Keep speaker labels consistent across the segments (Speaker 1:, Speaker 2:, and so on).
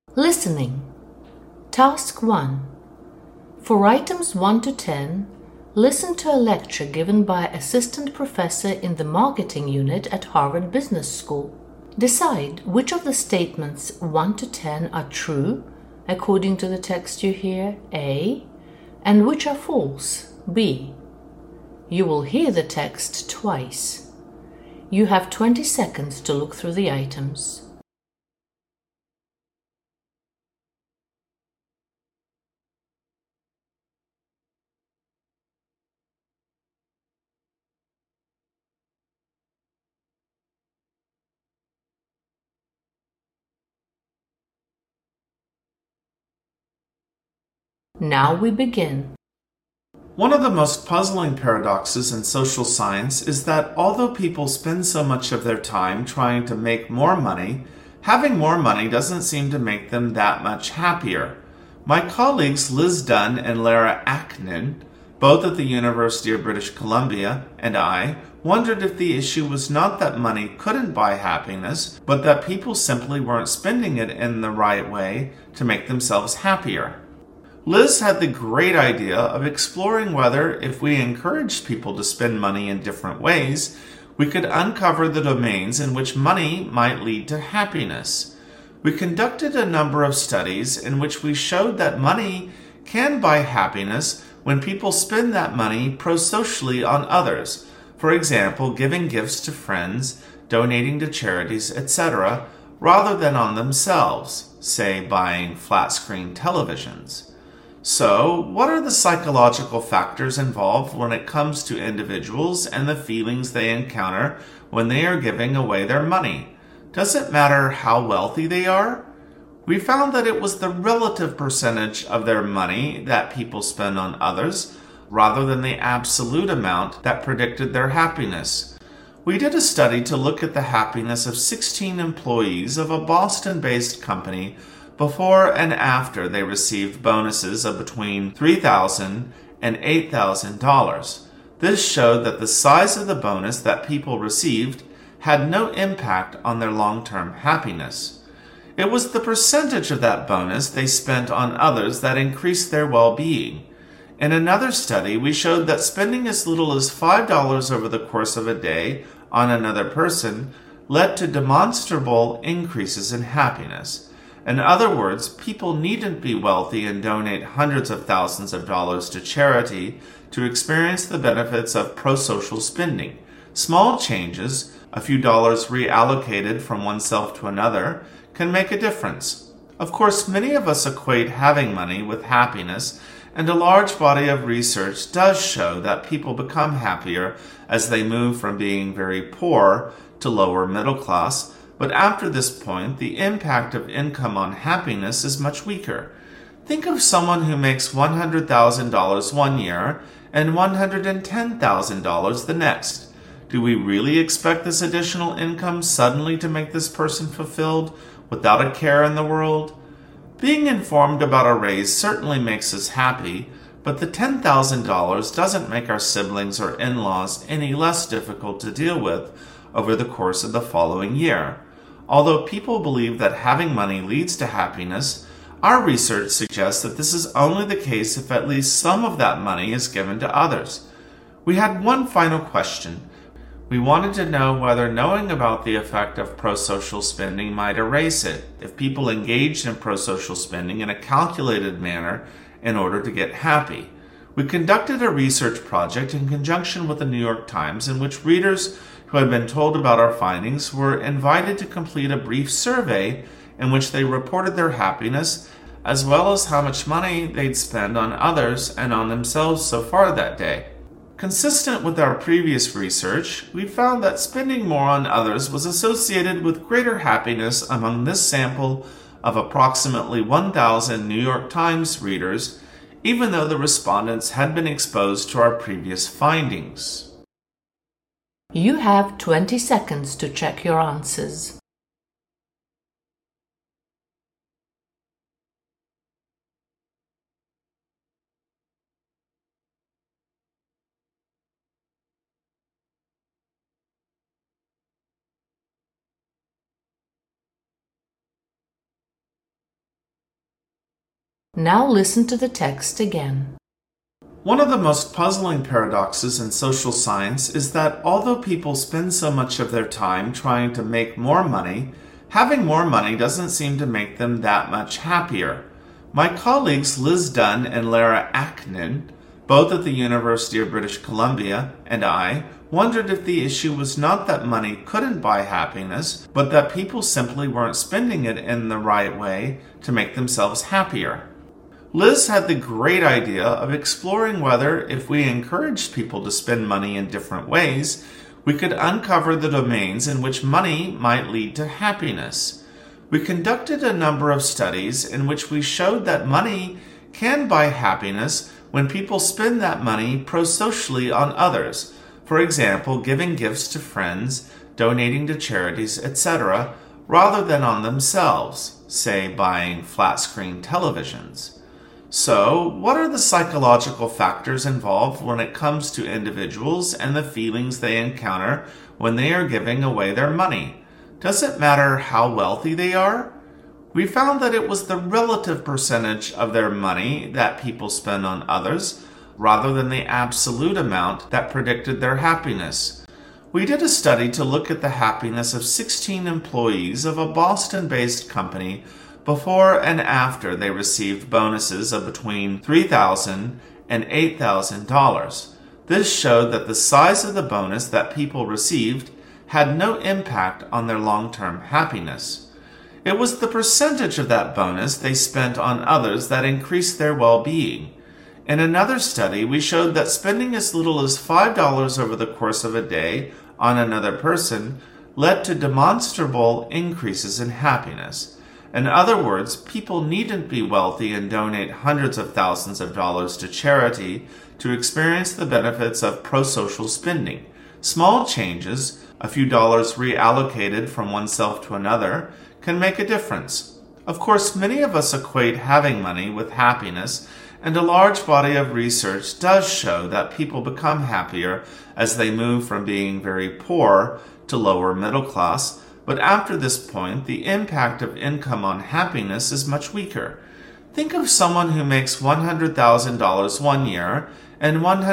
Speaker 1: Listening. Task 1. For items 1 to 10, listen to a lecture given by Assistant Professor in the Marketing Unit at Harvard Business School. Decide which of the statements 1 to 10 are true, according to the text you hear, A, and which are false, B. You will hear the text twice. You have 20 seconds to look through the items. Now we begin.
Speaker 2: One of the most puzzling paradoxes in social science is that although people spend so much of their time trying to make more money, having more money doesn't seem to make them that much happier. My colleagues Liz Dunn and Lara Aknin, both at the University of British Columbia, and I wondered if the issue was not that money couldn't buy happiness, but that people simply weren't spending it in the right way to make themselves happier. Liz had the great idea of exploring whether, if we encouraged people to spend money in different ways, we could uncover the domains in which money might lead to happiness. We conducted a number of studies in which we showed that money can buy happiness when people spend that money prosocially on others, for example, giving gifts to friends, donating to charities, etc., rather than on themselves, say buying flat-screen televisions. So, what are the psychological factors involved when it comes to individuals and the feelings they encounter when they are giving away their money? Does it matter how wealthy they are? We found that it was the relative percentage of their money that people spend on others, rather than the absolute amount that predicted their happiness. We did a study to look at the happiness of 16 employees of a Boston-based company before and after they received bonuses of between $3,000 and $8,000. This showed that the size of the bonus that people received had no impact on their long-term happiness. It was the percentage of that bonus they spent on others that increased their well-being. In another study, we showed that spending as little as $5 over the course of a day on another person led to demonstrable increases in happiness. In other words, people needn't be wealthy and donate hundreds of thousands of dollars to charity to experience the benefits of prosocial spending. Small changes, a few dollars reallocated from oneself to another, can make a difference. Of course, many of us equate having money with happiness, and a large body of research does show that people become happier as they move from being very poor to lower middle class. But after this point, the impact of income on happiness is much weaker. Think of someone who makes $100,000 one year and $110,000 the next. Do we really expect this additional income suddenly to make this person fulfilled without a care in the world? Being informed about a raise certainly makes us happy, but the $10,000 doesn't make our siblings or in-laws any less difficult to deal with over the course of the following year. Although people believe that having money leads to happiness, our research suggests that this is only the case if at least some of that money is given to others. We had one final question. We wanted to know whether knowing about the effect of prosocial spending might erase it if people engaged in prosocial spending in a calculated manner in order to get happy. We conducted a research project in conjunction with the New York Times in which readers who had been told about our findings were invited to complete a brief survey in which they reported their happiness as well as how much money they'd spend on others and on themselves so far that day. Consistent with our previous research, we found that spending more on others was associated with greater happiness among this sample of approximately 1,000 New York Times readers, even though the respondents had been exposed to our previous findings.
Speaker 1: You have 20 seconds to check your answers. Now listen to the text again.
Speaker 2: One of the most puzzling paradoxes in social science is that although people spend so much of their time trying to make more money, having more money doesn't seem to make them that much happier. My colleagues Liz Dunn and Lara Aknin, both at the University of British Columbia, and I wondered if the issue was not that money couldn't buy happiness, but that people simply weren't spending it in the right way to make themselves happier. Liz had the great idea of exploring whether, if we encouraged people to spend money in different ways, we could uncover the domains in which money might lead to happiness. We conducted a number of studies in which we showed that money can buy happiness when people spend that money prosocially on others, for example, giving gifts to friends, donating to charities, etc., rather than on themselves, say buying flat-screen televisions. So, what are the psychological factors involved when it comes to individuals and the feelings they encounter when they are giving away their money? Does it matter how wealthy they are? We found that it was the relative percentage of their money that people spend on others, rather than the absolute amount that predicted their happiness. We did a study to look at the happiness of 16 employees of a Boston-based company before and after they received bonuses of between $3,000 and $8,000. This showed that the size of the bonus that people received had no impact on their long-term happiness. It was the percentage of that bonus they spent on others that increased their well-being. In another study, we showed that spending as little as $5 over the course of a day on another person led to demonstrable increases in happiness. In other words, people needn't be wealthy and donate hundreds of thousands of dollars to charity to experience the benefits of prosocial spending. Small changes, a few dollars reallocated from oneself to another, can make a difference. Of course, many of us equate having money with happiness, and a large body of research does show that people become happier as they move from being very poor to lower middle class. But after this point, the impact of income on happiness is much weaker. Think of someone who makes $100,000 one year and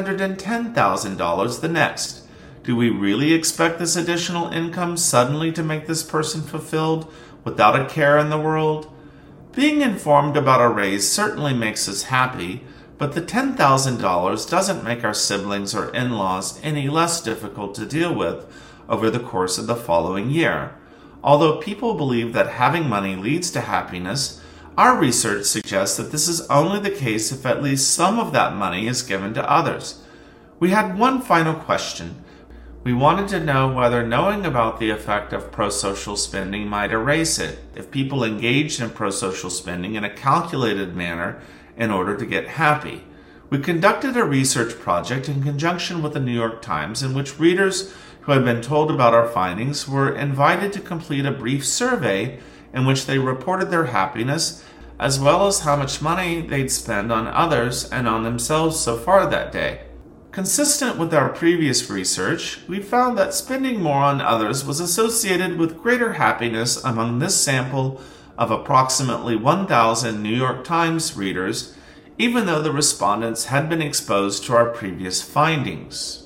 Speaker 2: $110,000 the next. Do we really expect this additional income suddenly to make this person fulfilled without a care in the world? Being informed about a raise certainly makes us happy, but the $10,000 doesn't make our siblings or in-laws any less difficult to deal with over the course of the following year. Although people believe that having money leads to happiness, our research suggests that this is only the case if at least some of that money is given to others. We had one final question. We wanted to know whether knowing about the effect of prosocial spending might erase it if people engaged in prosocial spending in a calculated manner in order to get happy. We conducted a research project in conjunction with the New York Times in which readers who had been told about our findings were invited to complete a brief survey in which they reported their happiness as well as how much money they'd spend on others and on themselves so far that day. Consistent with our previous research, we found that spending more on others was associated with greater happiness among this sample of approximately 1,000 New York Times readers, even though the respondents had been exposed to our previous findings.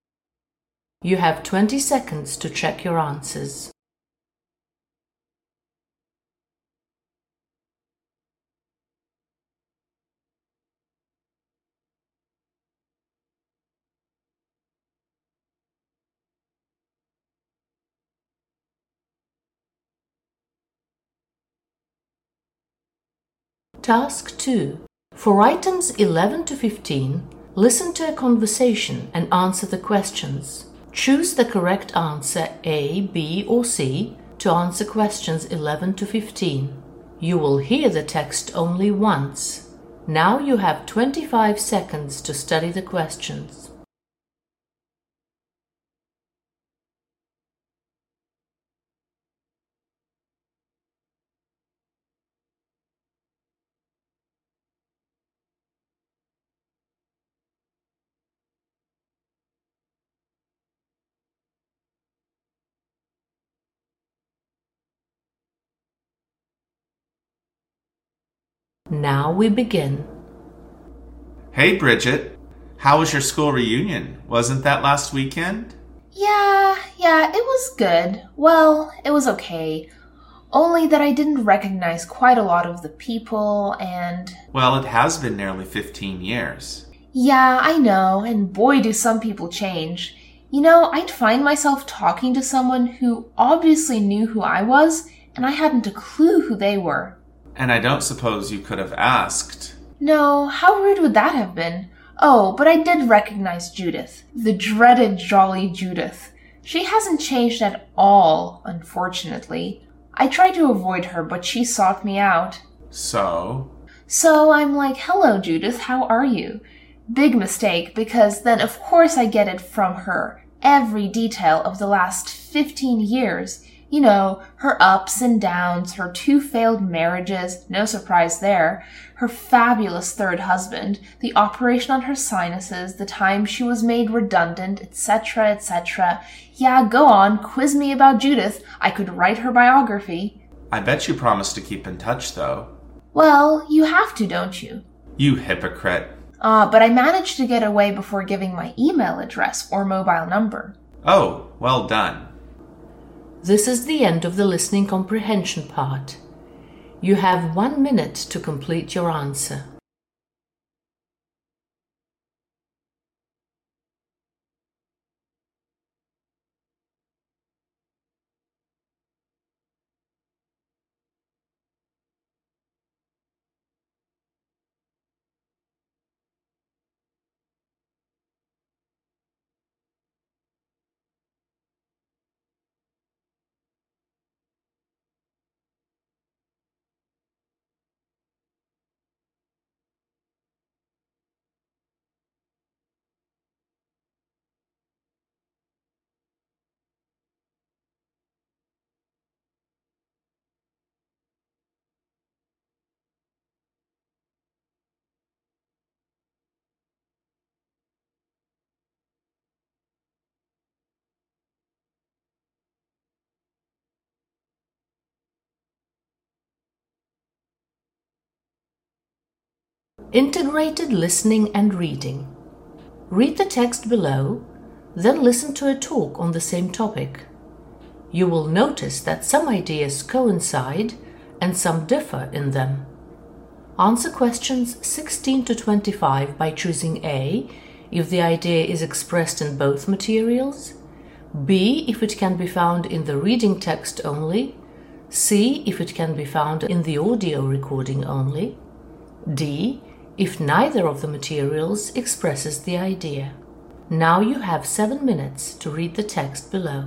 Speaker 1: You have 20 seconds to check your answers. Task 2. For items 11 to 15, listen to a conversation and answer the questions. Choose the correct answer A, B, or C to answer questions 11 to 15. You will hear the text only once. Now you have 25 seconds to study the questions. Now we begin.
Speaker 2: Hey, Bridget. How was your school reunion? Wasn't that last weekend?
Speaker 3: Yeah, it was good. Well, it was okay. Only that I didn't recognize quite a lot of the people and...
Speaker 2: Well, it has been nearly 15 years.
Speaker 3: Yeah, I know, and boy do some people change. You know, I'd find myself talking to someone who obviously knew who I was, and I hadn't a clue who they were.
Speaker 2: And I don't suppose you could have asked.
Speaker 3: No, how rude would that have been? Oh, but I did recognize Judith. The dreaded jolly Judith. She hasn't changed at all, unfortunately. I tried to avoid her, but she sought me out.
Speaker 2: So
Speaker 3: I'm like, hello, Judith, how are you? Big mistake, because then of course I get it from her. Every detail of the last 15 years. You know, her ups and downs, her 2 failed marriages, no surprise there, her fabulous 3rd husband, the operation on her sinuses, the time she was made redundant, etc., etc. Yeah, go on, quiz me about Judith. I could write her biography.
Speaker 2: I bet you promised to keep in touch, though.
Speaker 3: Well, you have to, don't you?
Speaker 2: You hypocrite.
Speaker 3: But I managed to get away before giving my email address or mobile number.
Speaker 2: Oh, well done.
Speaker 1: This is the end of the listening comprehension part. You have 1 minute to complete your answer. Integrated listening and reading. Read the text below, then listen to a talk on the same topic. You will notice that some ideas coincide and some differ in them. Answer questions 16 to 25 by choosing A, if the idea is expressed in both materials, B, if it can be found in the reading text only, C, if it can be found in the audio recording only, D, if neither of the materials expresses the idea. Now you have 7 minutes to read the text below.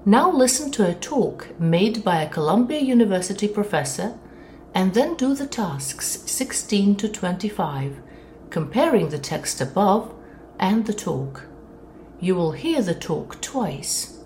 Speaker 1: Now listen to a talk made by a Columbia University professor and then do the tasks 16 to 25, comparing the text above and the talk. You will hear the talk twice.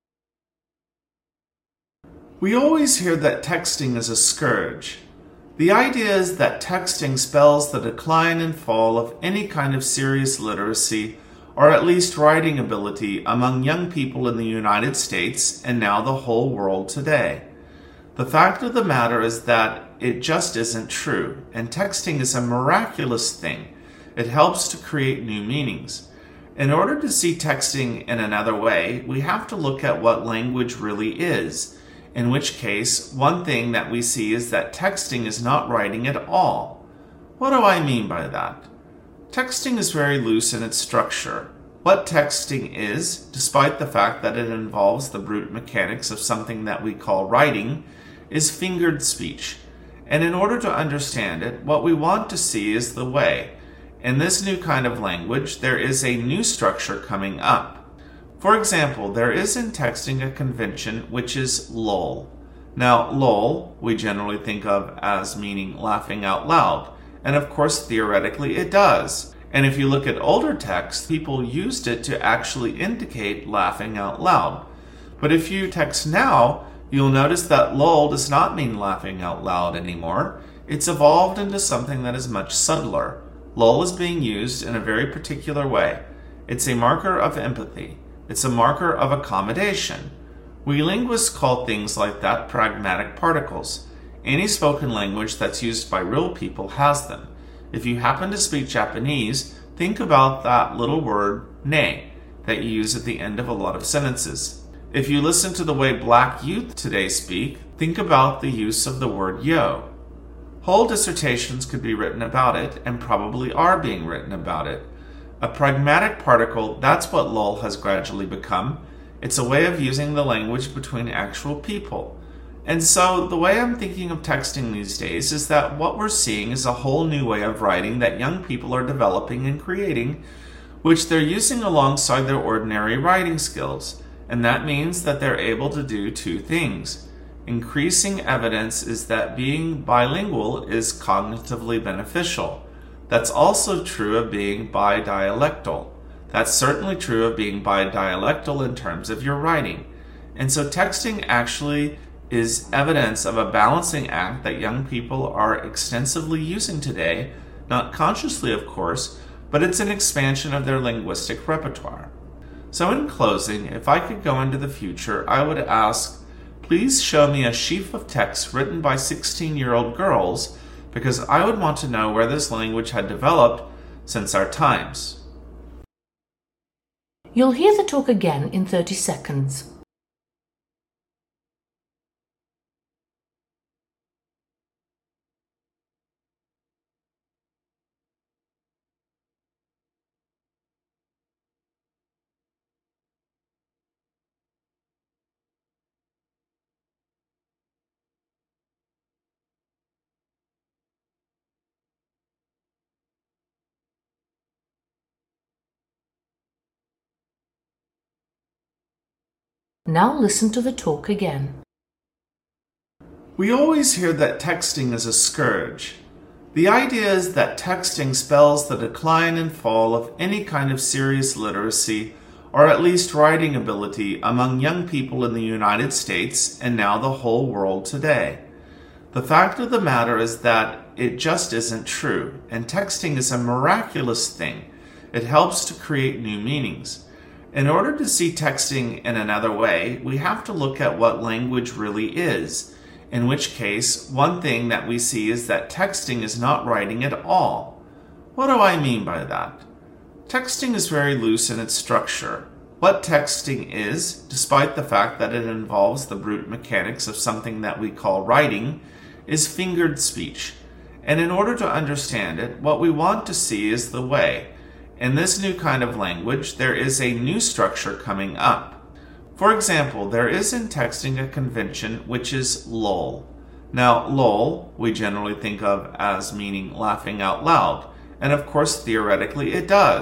Speaker 2: We always hear that texting is a scourge. The idea is that texting spells the decline and fall of any kind of serious literacy or at least writing ability among young people in the United States and now the whole world today. The fact of the matter is that it just isn't true, and texting is a miraculous thing. It helps to create new meanings. In order to see texting in another way, we have to look at what language really is, in which case, one thing that we see is that texting is not writing at all. What do I mean by that? Texting is very loose in its structure. What texting is, despite the fact that it involves the brute mechanics of something that we call writing, is fingered speech. And in order to understand it, what we want to see is the way. In this new kind of language, there is a new structure coming up. For example, there is in texting a convention which is LOL. Now, LOL we generally think of as meaning laughing out loud. And of course, theoretically, it does. And if you look at older texts, people used it to actually indicate laughing out loud. But if you text now, you'll notice that LOL does not mean laughing out loud anymore. It's evolved into something that is much subtler. LOL is being used in a very particular way. It's a marker of empathy. It's a marker of accommodation. We linguists call things like that pragmatic particles. Any spoken language that's used by real people has them. If you happen to speak Japanese, think about that little word, ne, that you use at the end of a lot of sentences. If you listen to the way black youth today speak, think about the use of the word yo. Whole dissertations could be written about it, and probably are being written about it. A pragmatic particle, that's what LOL has gradually become. It's a way of using the language between actual people. And so the way I'm thinking of texting these days is that what we're seeing is a whole new way of writing that young people are developing and creating, which they're using alongside their ordinary writing skills. And that means that they're able to do two things. Increasing evidence is that being bilingual is cognitively beneficial. That's also true of being bidialectal. That's certainly true of being bidialectal in terms of your writing. And so texting actually is evidence of a balancing act that young people are extensively using today, not consciously of course, but it's an expansion of their linguistic repertoire. So in closing, if I could go into the future, I would ask, please show me a sheaf of texts written by 16-year-old girls, because I would want to know where this language had developed since our times.
Speaker 1: You'll hear the talk again in 30 seconds. Now listen to the talk again.
Speaker 2: We always hear that texting is a scourge. The idea is that texting spells the decline and fall of any kind of serious literacy or at least writing ability among young people in the United States and now the whole world today. The fact of the matter is that it just isn't true, and texting is a miraculous thing. It helps to create new meanings. In order to see texting in another way, we have to look at what language really is, in which case, one thing that we see is that texting is not writing at all. What do I mean by that? Texting is very loose in its structure. What texting is, despite the fact that it involves the brute mechanics of something that we call writing, is fingered speech. And in order to understand it, what we want to see is the way. In this new kind of language, there is a new structure coming up. For example, there is in texting a convention which is LOL. Now, LOL we generally think of as meaning laughing out loud, and of course theoretically it does.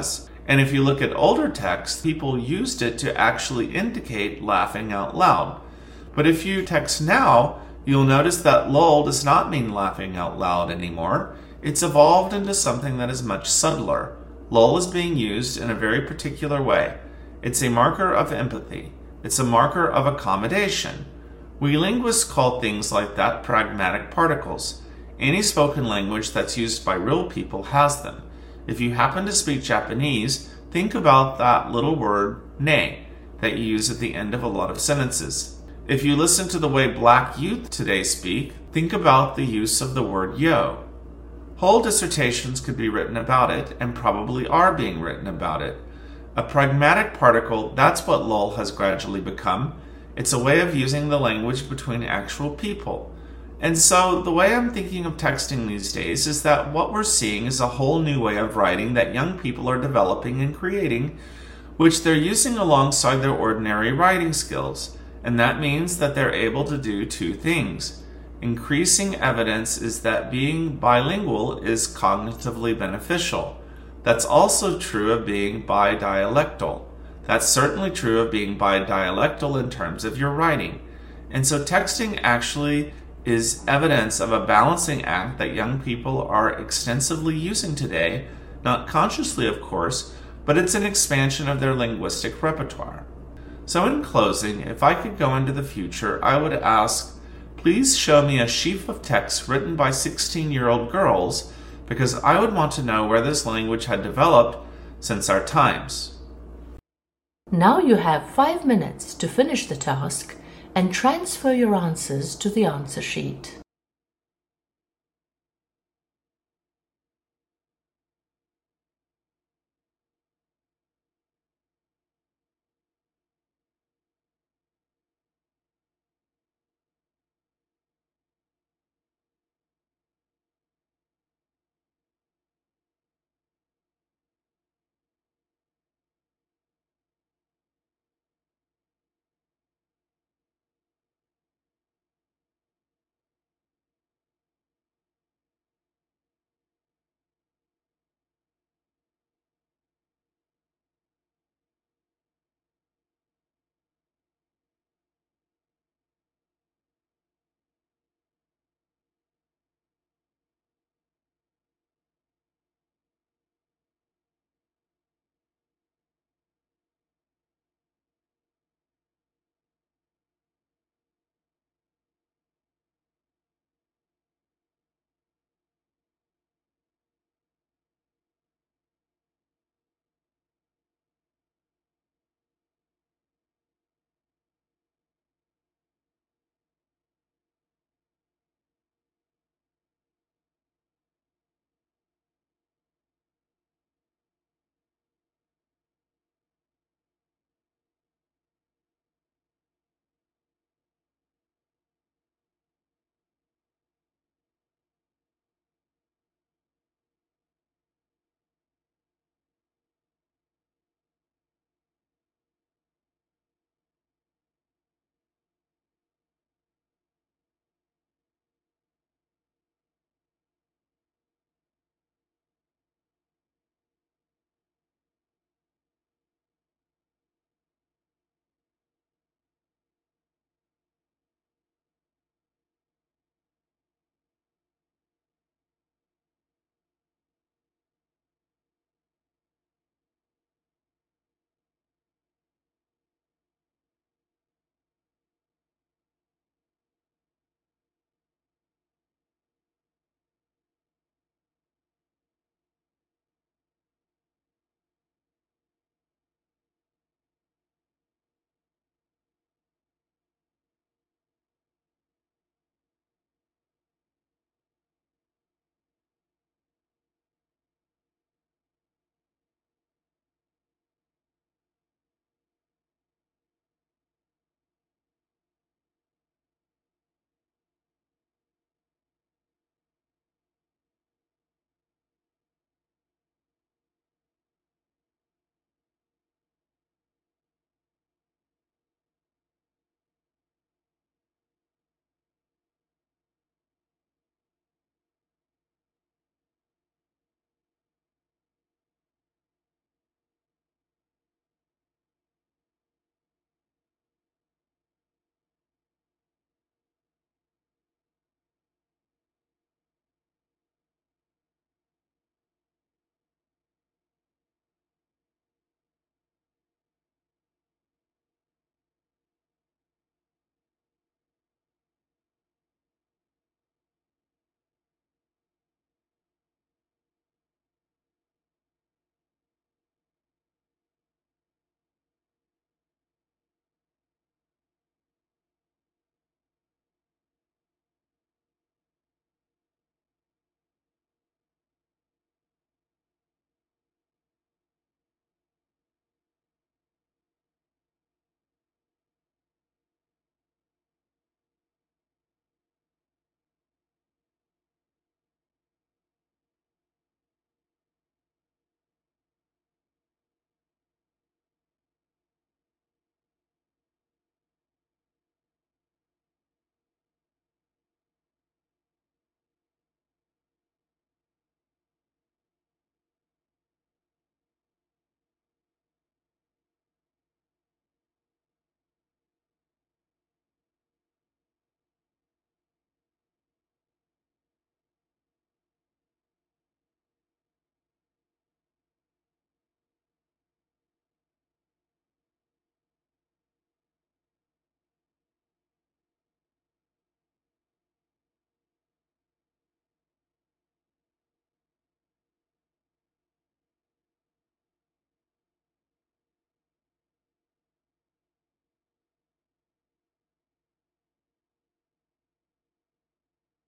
Speaker 2: And if you look at older texts, people used it to actually indicate laughing out loud. But if you text now, you'll notice that lol does not mean laughing out loud anymore. It's evolved into something that is much subtler. Lol is being used in a very particular way. It's a marker of empathy. It's a marker of accommodation. We linguists call things like that pragmatic particles. Any spoken language that's used by real people has them. If you happen to speak Japanese, think about that little word ne that you use at the end of a lot of sentences. If you listen to the way black youth today speak, think about the use of the word yo. Whole dissertations could be written about it, and probably are being written about it. A pragmatic particle, that's what lol has gradually become. It's a way of using the language between actual people. And so the way I'm thinking of texting these days is that what we're seeing is a whole new way of writing that young people are developing and creating, which they're using alongside their ordinary writing skills. And that means that they're able to do two things. Increasing evidence is that being bilingual is cognitively beneficial. That's also true of being bidialectal. That's certainly true of being bidialectal in terms of your writing. And so texting actually is evidence of a balancing act that young people are extensively using today, not consciously of course, but it's an expansion of their linguistic repertoire. So in closing, if I could go into the future, I would ask, please show me a sheaf of texts written by 16-year-old girls, because I would want to know where this language had developed since our times.
Speaker 1: Now you have 5 minutes to finish the task and transfer your answers to the answer sheet.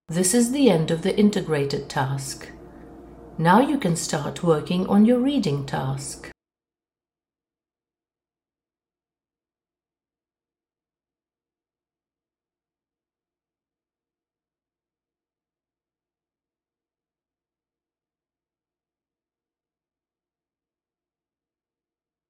Speaker 1: This is the end of the integrated task. Now you can start working on your reading task.